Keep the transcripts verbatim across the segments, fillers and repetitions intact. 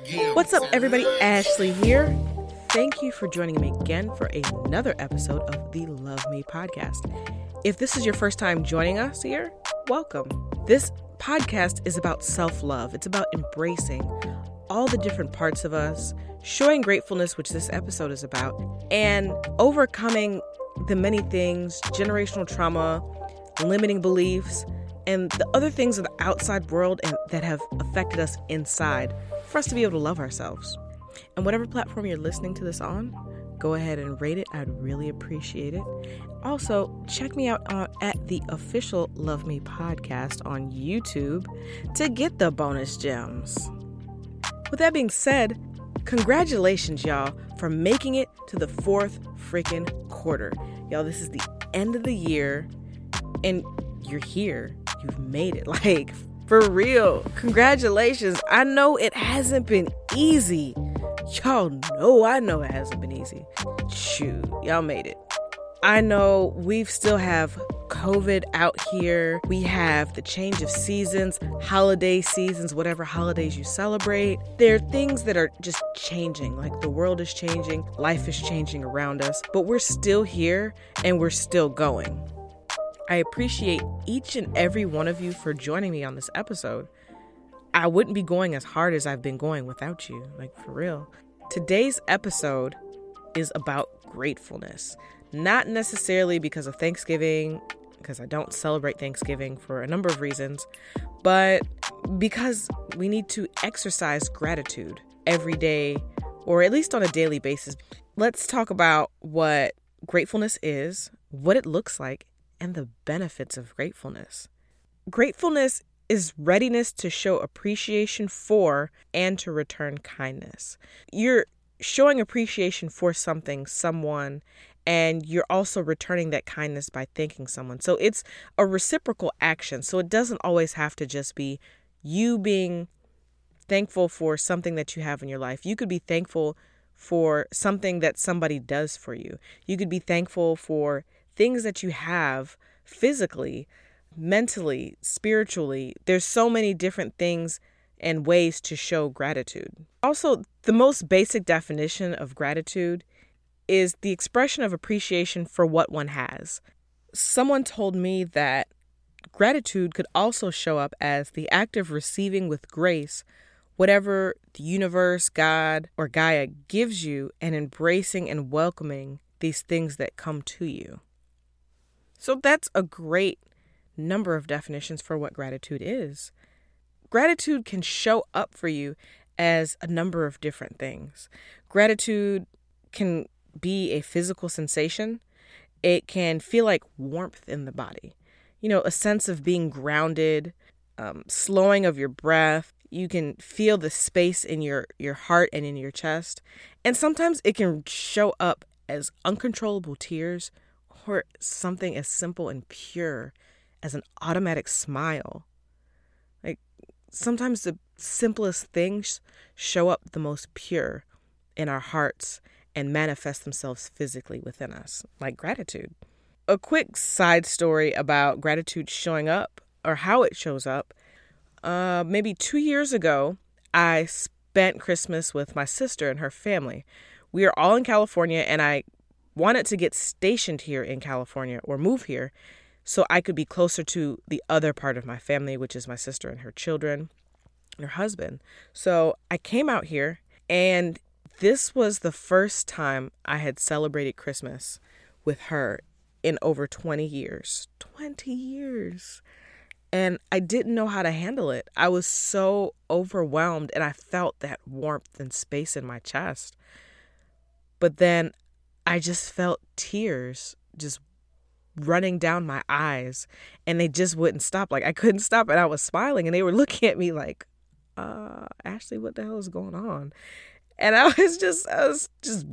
What's up, everybody? Ashley here. Thank you for joining me again for another episode of the Love Me podcast. If this is your first time joining us here, welcome. This podcast is about self-love. It's about embracing all the different parts of us, showing gratefulness, which this episode is about, and overcoming the many things, generational trauma, limiting beliefs, and the other things of the outside world and that have affected us inside for us to be able to love ourselves. And whatever platform you're listening to this on, go ahead and rate it. I'd really appreciate it. Also, check me out uh, at the official Love Me podcast on YouTube to get the bonus gems. With that being said, congratulations, y'all, for making it to the fourth freaking quarter. Y'all, this is the end of the year, and you're here. You've made it. Like, for real. Congratulations. I know it hasn't been easy. Y'all know I know it hasn't been easy. Shoot, y'all made it. I know we still have COVID out here. We have the change of seasons, holiday seasons, whatever holidays you celebrate. There are things that are just changing. Like, the world is changing, life is changing around us, but we're still here and we're still going. I appreciate each and every one of you for joining me on this episode. I wouldn't be going as hard as I've been going without you, like, for real. Today's episode is about gratefulness. Not necessarily because of Thanksgiving, because I don't celebrate Thanksgiving for a number of reasons, but because we need to exercise gratitude every day, or at least on a daily basis. Let's talk about what gratefulness is, what it looks like, and the benefits of gratefulness. Gratefulness is readiness to show appreciation for and to return kindness. You're showing appreciation for something, someone, and you're also returning that kindness by thanking someone. So it's a reciprocal action. So it doesn't always have to just be you being thankful for something that you have in your life. You could be thankful for something that somebody does for you. You could be thankful for things that you have physically, mentally, spiritually. There's so many different things and ways to show gratitude. Also, the most basic definition of gratitude is the expression of appreciation for what one has. Someone told me that gratitude could also show up as the act of receiving with grace whatever the universe, God, or Gaia gives you, and embracing and welcoming these things that come to you. So that's a great number of definitions for what gratitude is. Gratitude can show up for you as a number of different things. Gratitude can be a physical sensation. It can feel like warmth in the body. You know, a sense of being grounded, um, slowing of your breath. You can feel the space in your, your heart and in your chest. And sometimes it can show up as uncontrollable tears, or something as simple and pure as an automatic smile. Like, sometimes the simplest things show up the most pure in our hearts and manifest themselves physically within us, like gratitude. A quick side story about gratitude showing up, or how it shows up. Uh, maybe two years ago, I spent Christmas with my sister and her family. We are all in California, and I wanted to get stationed here in California, or move here, so I could be closer to the other part of my family, which is my sister and her children and her husband. So I came out here, and this was the first time I had celebrated Christmas with her in over twenty years. twenty years. And I didn't know how to handle it. I was so overwhelmed, and I felt that warmth and space in my chest. But then I just felt tears just running down my eyes, and they just wouldn't stop. Like, I couldn't stop, and I was smiling, and they were looking at me like, uh, Ashley, what the hell is going on? And I was just, I was just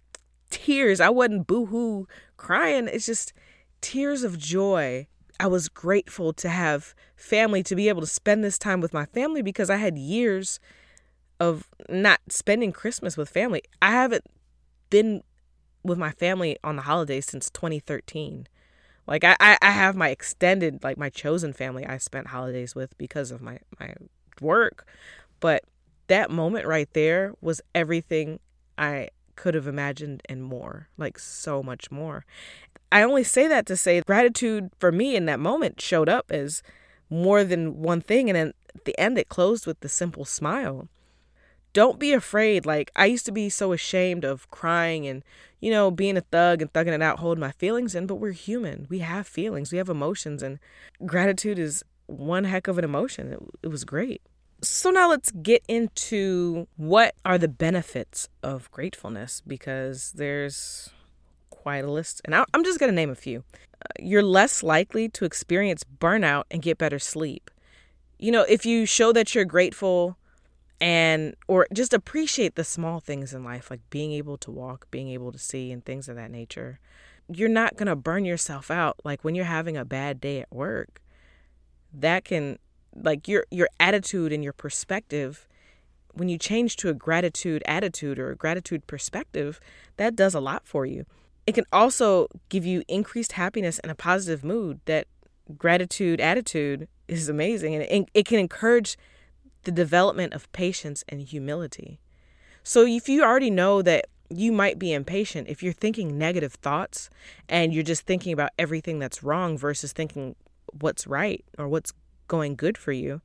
tears. I wasn't boo-hoo crying. It's just tears of joy. I was grateful to have family, to be able to spend this time with my family, because I had years of not spending Christmas with family. I haven't been with my family on the holidays since twenty thirteen. Like, I, I have my extended, like my chosen family I spent holidays with because of my, my work. But that moment right there was everything I could have imagined and more, like so much more. I only say that to say gratitude for me in that moment showed up as more than one thing. And then at the end, it closed with the simple smile. Don't be afraid. Like, I used to be so ashamed of crying and, you know, being a thug and thugging it out, holding my feelings in, but we're human. We have feelings. We have emotions, and gratitude is one heck of an emotion. It, it was great. So now let's get into what are the benefits of gratefulness, because there's quite a list. And I'm just going to name a few. Uh, you're less likely to experience burnout and get better sleep. You know, if you show that you're grateful and or just appreciate the small things in life, like being able to walk, being able to see, and things of that nature, you're not going to burn yourself out. Like when you're having a bad day at work, that can, like your your attitude and your perspective, when you change to a gratitude attitude or a gratitude perspective, that does a lot for you. It can also give you increased happiness and a positive mood. That gratitude attitude is amazing, and it, it can encourage the development of patience and humility. So if you already know that you might be impatient, if you're thinking negative thoughts and you're just thinking about everything that's wrong versus thinking what's right or what's going good for you,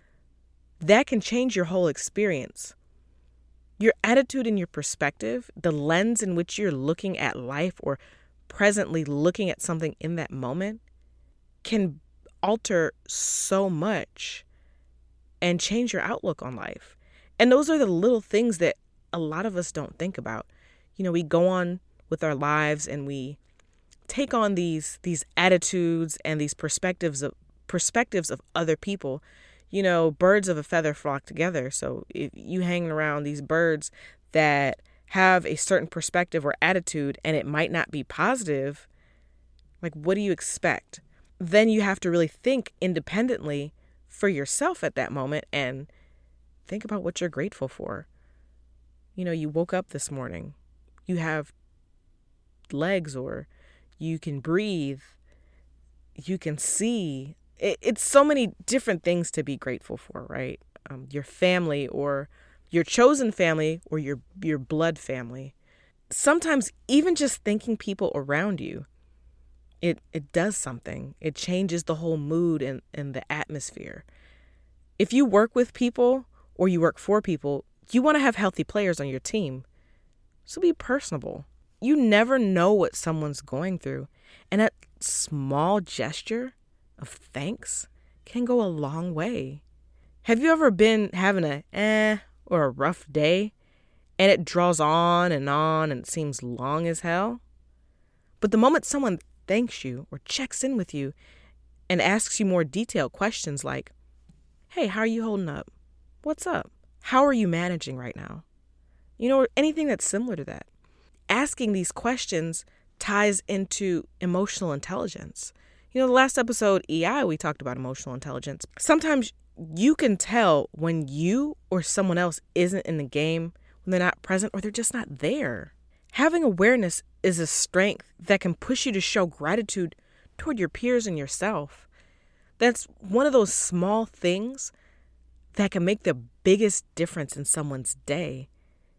that can change your whole experience. Your attitude and your perspective, the lens in which you're looking at life or presently looking at something in that moment, can alter so much and change your outlook on life. And those are the little things that a lot of us don't think about. You know, we go on with our lives and we take on these these attitudes and these perspectives of perspectives of other people. You know, birds of a feather flock together. So if you hang around these birds that have a certain perspective or attitude and it might not be positive, like, what do you expect? Then you have to really think independently for yourself at that moment and think about what you're grateful for. You know, you woke up this morning, you have legs, or you can breathe, you can see. It, it's so many different things to be grateful for, right? Um, your family, or your chosen family, or your your blood family. Sometimes even just thanking people around you, it it does something. It changes the whole mood and, and the atmosphere. If you work with people or you work for people, you want to have healthy players on your team. So be personable. You never know what someone's going through. And that small gesture of thanks can go a long way. Have you ever been having a eh or a rough day and it draws on and on and it seems long as hell? But the moment someone thanks you or checks in with you and asks you more detailed questions like, hey, how are you holding up? What's up? How are you managing right now? You know, or anything that's similar to that. Asking these questions ties into emotional intelligence. You know, the last episode, E I, we talked about emotional intelligence. Sometimes you can tell when you or someone else isn't in the game, when they're not present, or they're just not there. Having awareness is a strength that can push you to show gratitude toward your peers and yourself. That's one of those small things that can make the biggest difference in someone's day.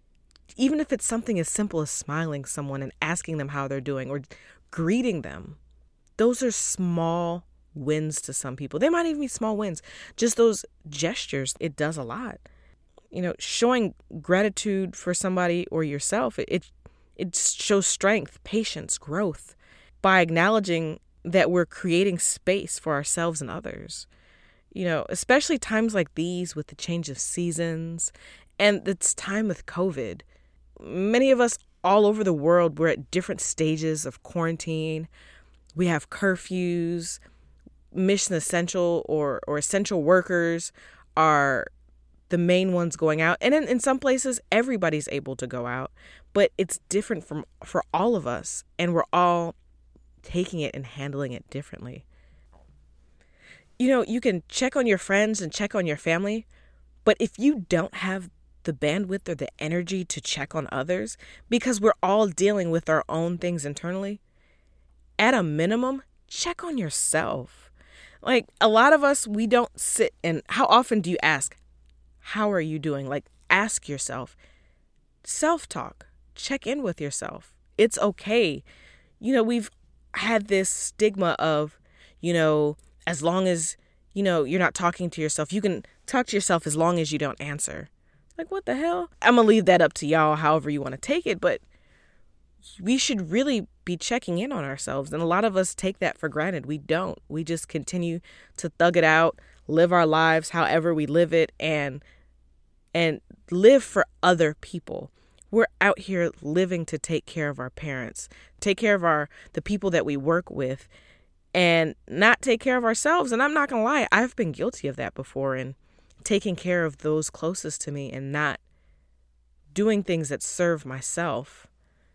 Even if it's something as simple as smiling someone and asking them how they're doing or greeting them. Those are small wins to some people. They might even be small wins. Just those gestures, it does a lot. You know, showing gratitude for somebody or yourself, it, it it shows strength, patience, growth by acknowledging that we're creating space for ourselves and others. You know, especially times like these with the change of seasons and it's time with COVID. Many of us all over the world, we're at different stages of quarantine. We have curfews, mission essential or, or essential workers are the main ones going out. And in, in some places, everybody's able to go out, but it's different from for all of us. And we're all taking it and handling it differently. You know, you can check on your friends and check on your family, but if you don't have the bandwidth or the energy to check on others, because we're all dealing with our own things internally, at a minimum, check on yourself. Like, a lot of us, we don't sit and how often do you ask, how are you doing? Like, ask yourself. Self-talk. Check in with yourself. It's okay. You know, we've had this stigma of, you know, as long as, you know, you're not talking to yourself, you can talk to yourself as long as you don't answer. Like, what the hell? I'm going to leave that up to y'all, however you want to take it. But we should really be checking in on ourselves. And a lot of us take that for granted. We don't. We just continue to thug it out, live our lives however we live it, and and live for other people. We're out here living to take care of our parents, take care of our the people that we work with, and not take care of ourselves. And I'm not going to lie, I've been guilty of that before, and taking care of those closest to me and not doing things that serve myself.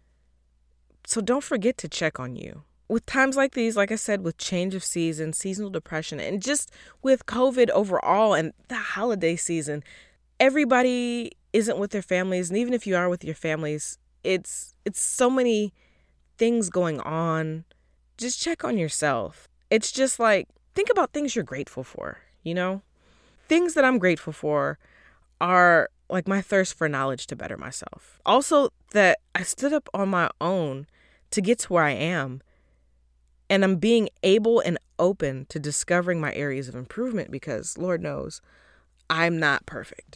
So don't forget to check on you. With times like these, like I said, with change of season, seasonal depression, and just with COVID overall and the holiday season, everybody isn't with their families. And even if you are with your families, it's it's so many things going on. Just check on yourself. It's just like, think about things you're grateful for, you know? Things that I'm grateful for are like my thirst for knowledge to better myself. Also, that I stood up on my own to get to where I am. And I'm being able and open to discovering my areas of improvement because, Lord knows, I'm not perfect.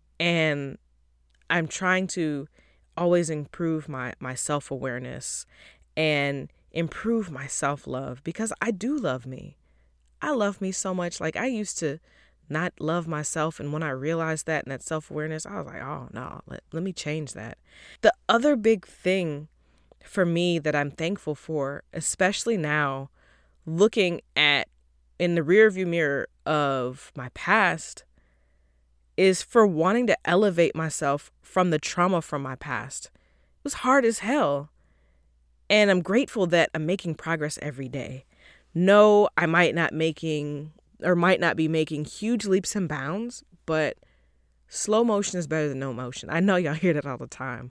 And I'm trying to always improve my, my self-awareness and improve my self-love because I do love me. I love me so much. Like, I used to not love myself. And when I realized that and that self-awareness, I was like, oh, no, let, let me change that. The other big thing for me that I'm thankful for, especially now, looking at in the rearview mirror of my past, is for wanting to elevate myself from the trauma from my past. It was hard as hell. And I'm grateful that I'm making progress every day. No, I might not making or might not be making huge leaps and bounds, but slow motion is better than no motion. I know y'all hear that all the time.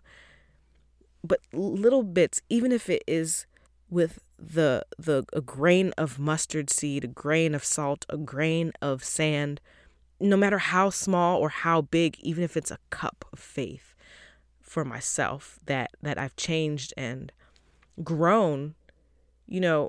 But little bits, even if it is with the the a grain of mustard seed, a grain of salt, a grain of sand, no matter how small or how big, even if it's a cup of faith for myself that that I've changed and grown, you know,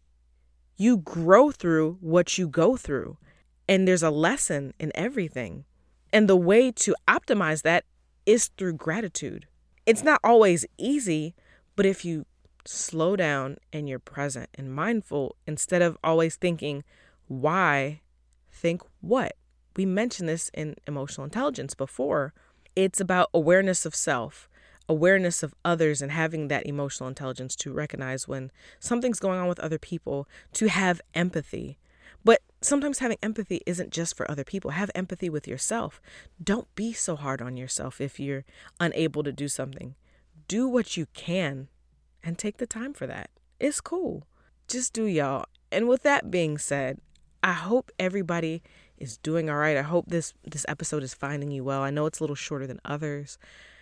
you grow through what you go through. And there's a lesson in everything. And the way to optimize that is through gratitude. It's not always easy, but if you slow down and you're present and mindful, instead of always thinking, why, think what? We mentioned this in emotional intelligence before. It's about awareness of self, awareness of others, and having that emotional intelligence to recognize when something's going on with other people, to have empathy. But sometimes having empathy isn't just for other people. Have empathy with yourself. Don't be so hard on yourself if you're unable to do something. Do what you can and take the time for that. It's cool. Just do, y'all. And with that being said, I hope everybody is doing all right. I hope this, this episode is finding you well. I know it's a little shorter than others.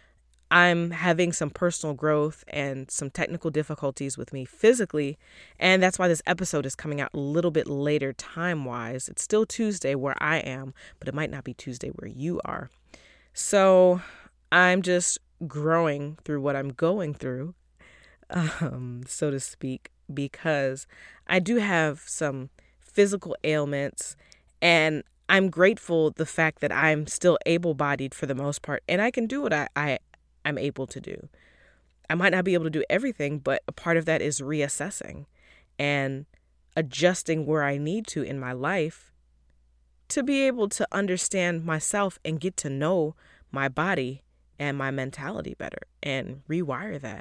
I'm having some personal growth and some technical difficulties with me physically, and that's why this episode is coming out a little bit later time-wise. It's still Tuesday where I am, but it might not be Tuesday where you are. So I'm just growing through what I'm going through, um, so to speak, because I do have some physical ailments, and I'm grateful the fact that I'm still able-bodied for the most part, and I can do what I, I I'm able to do. I might not be able to do everything, but a part of that is reassessing and adjusting where I need to in my life to be able to understand myself and get to know my body and my mentality better and rewire that.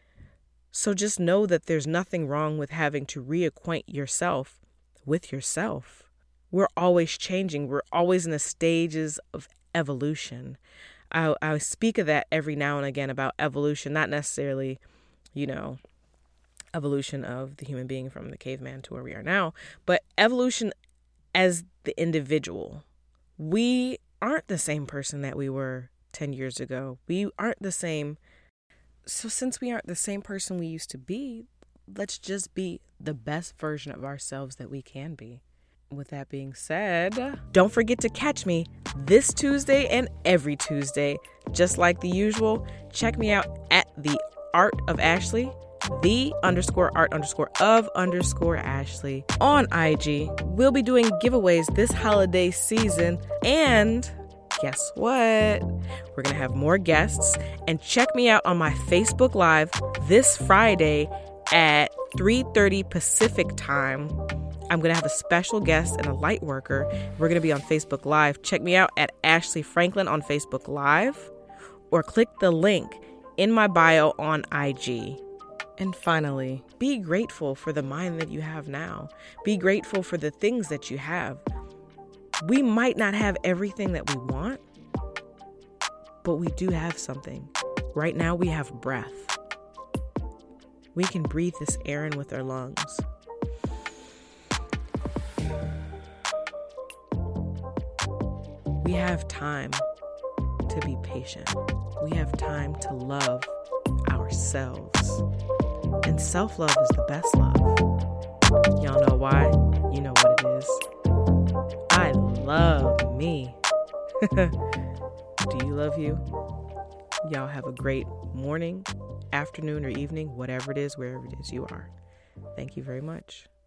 So just know that there's nothing wrong with having to reacquaint yourself with yourself. We're always changing. We're always in the stages of evolution. I, I speak of that every now and again about evolution, not necessarily, you know, evolution of the human being from the caveman to where we are now, but evolution as the individual. We aren't the same person that we were ten years ago. We aren't the same. So since we aren't the same person we used to be, let's just be the best version of ourselves that we can be. With that being said, don't forget to catch me this Tuesday and every Tuesday. Just like the usual, check me out at the Art of Ashley, the underscore art underscore of underscore Ashley on I G. We'll be doing giveaways this holiday season, and guess what? We're going to have more guests. And check me out on my Facebook Live this Friday at three thirty Pacific time. I'm going to have a special guest and a light worker. We're going to be on Facebook Live. Check me out at Ashley Franklin on Facebook Live, or click the link in my bio on I G. And finally, be grateful for the mind that you have now. Be grateful for the things that you have. We might not have everything that we want, but we do have something. Right now, we have breath. We can breathe this air in with our lungs. We have time to be patient. We have time to love ourselves. And self-love is the best love. Y'all know why? You know what it is. I love me. Do you love you? Y'all have a great morning, afternoon, or evening, whatever it is, wherever it is you are. Thank you very much.